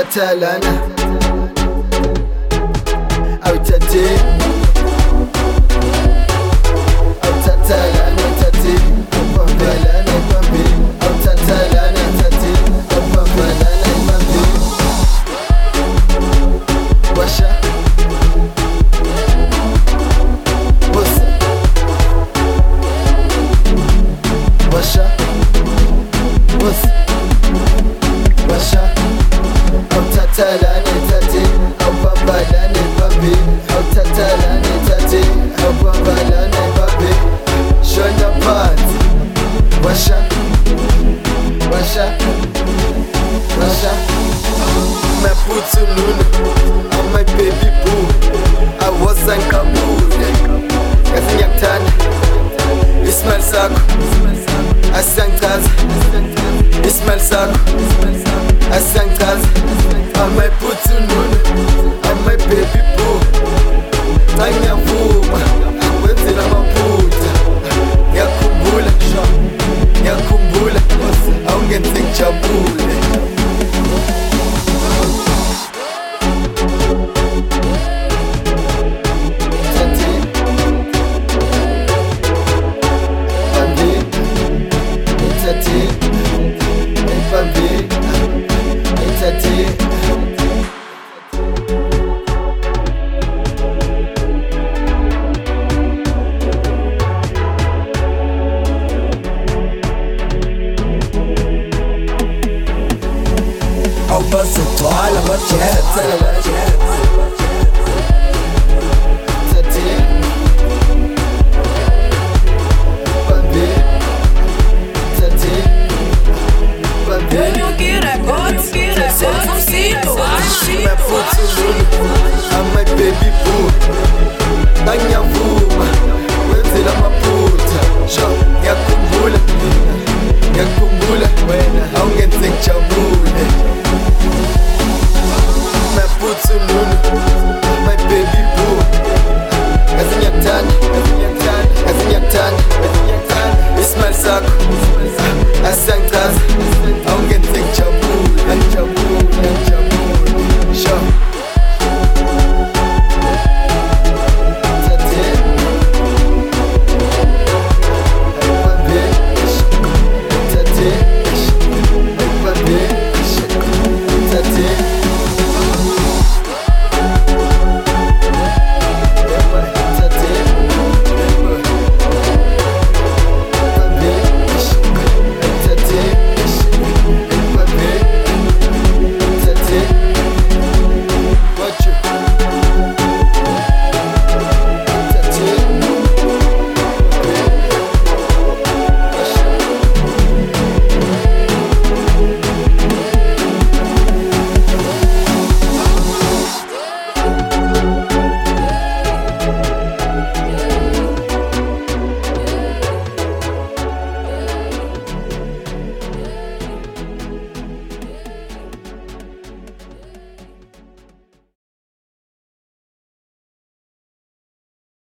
awuthatha lana awuthathe awuthatha lana awuthathe awubamba lana ubambe awuthatha lana awuthathe awubamba lana ubambe washa bossa washa bossa washa awuthatha lana awuthathe awubamba lana ubambe awuthatha lana awuthathe awubamba lana ubambe shona phansi washa washa washa maputsu luna I'm my baby boo I was uncomfortable kazi ngiyakuthanda ismail sakho asiyangichaza ismail sakho asiyangichaza I'm my putsu luna I'm my baby boo cha ngiyavuma akwenzela amaphutha ngiyakhumbula awungenze ngijabule I'll bust it all, I'm a jet.